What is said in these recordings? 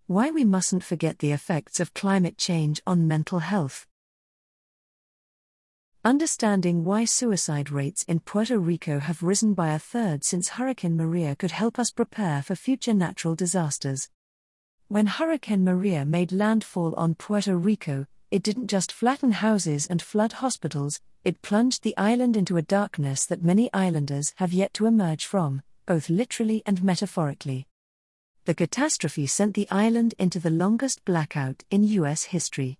Why we mustn't forget the effects of climate change on mental health. Understanding why suicide rates in Puerto Rico have risen by a third since Hurricane Maria could help us prepare for future natural disasters. When Hurricane Maria made landfall on Puerto Rico, it didn't just flatten houses and flood hospitals, it plunged the island into a darkness that many islanders have yet to emerge from, both literally and metaphorically. The catastrophe sent the island into the longest blackout in U.S. history.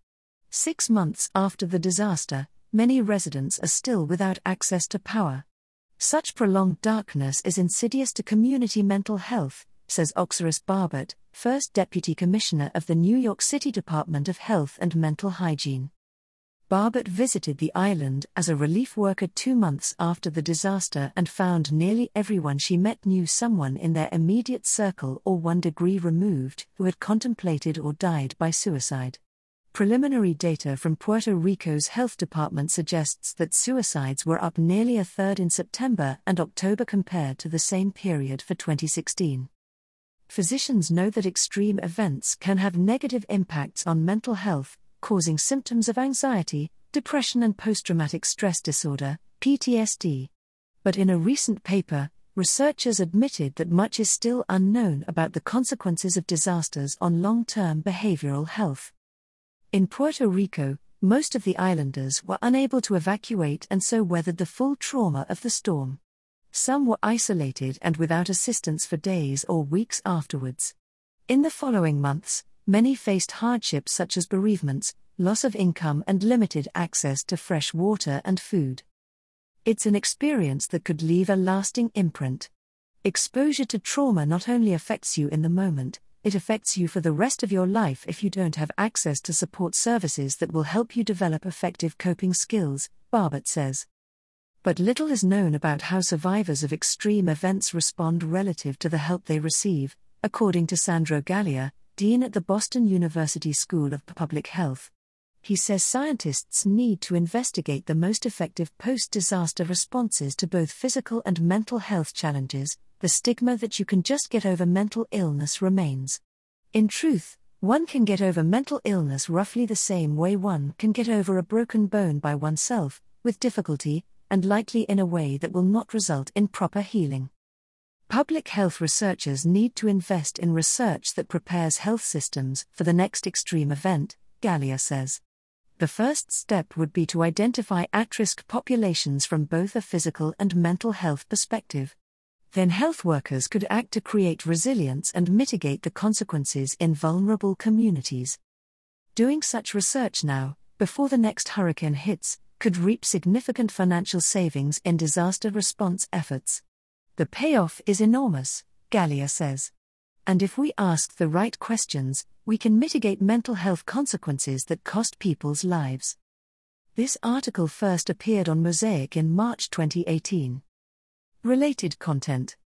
6 months after the disaster, many residents are still without access to power. Such prolonged darkness is insidious to community mental health, says Oxyrus Barbot, First Deputy Commissioner of the New York City Department of Health and Mental Hygiene. Barbot visited the island as a relief worker 2 months after the disaster and found nearly everyone she met knew someone in their immediate circle or 1 degree removed who had contemplated or died by suicide. Preliminary data from Puerto Rico's health department suggests that suicides were up nearly a third in September and October compared to the same period for 2016. Physicians know that extreme events can have negative impacts on mental health, causing symptoms of anxiety, depression and post-traumatic stress disorder, PTSD. But in a recent paper, researchers admitted that much is still unknown about the consequences of disasters on long-term behavioral health. In Puerto Rico, most of the islanders were unable to evacuate and so weathered the full trauma of the storm. Some were isolated and without assistance for days or weeks afterwards. In the following months, many faced hardships such as bereavements, loss of income and limited access to fresh water and food. It's an experience that could leave a lasting imprint. Exposure to trauma not only affects you in the moment, it affects you for the rest of your life if you don't have access to support services that will help you develop effective coping skills, Barbot says. But little is known about how survivors of extreme events respond relative to the help they receive, according to Sandro Gallia, Dean at the Boston University School of Public Health. He says scientists need to investigate the most effective post-disaster responses to both physical and mental health challenges. The stigma that you can just get over mental illness remains. In truth, one can get over mental illness roughly the same way one can get over a broken bone by oneself, with difficulty, and likely in a way that will not result in proper healing. Public health researchers need to invest in research that prepares health systems for the next extreme event, Gallia says. The first step would be to identify at-risk populations from both a physical and mental health perspective. Then health workers could act to create resilience and mitigate the consequences in vulnerable communities. Doing such research now, before the next hurricane hits, could reap significant financial savings in disaster response efforts. The payoff is enormous, Gallia says. And if we ask the right questions, we can mitigate mental health consequences that cost people's lives. This article first appeared on Mosaic in March 2018. Related content.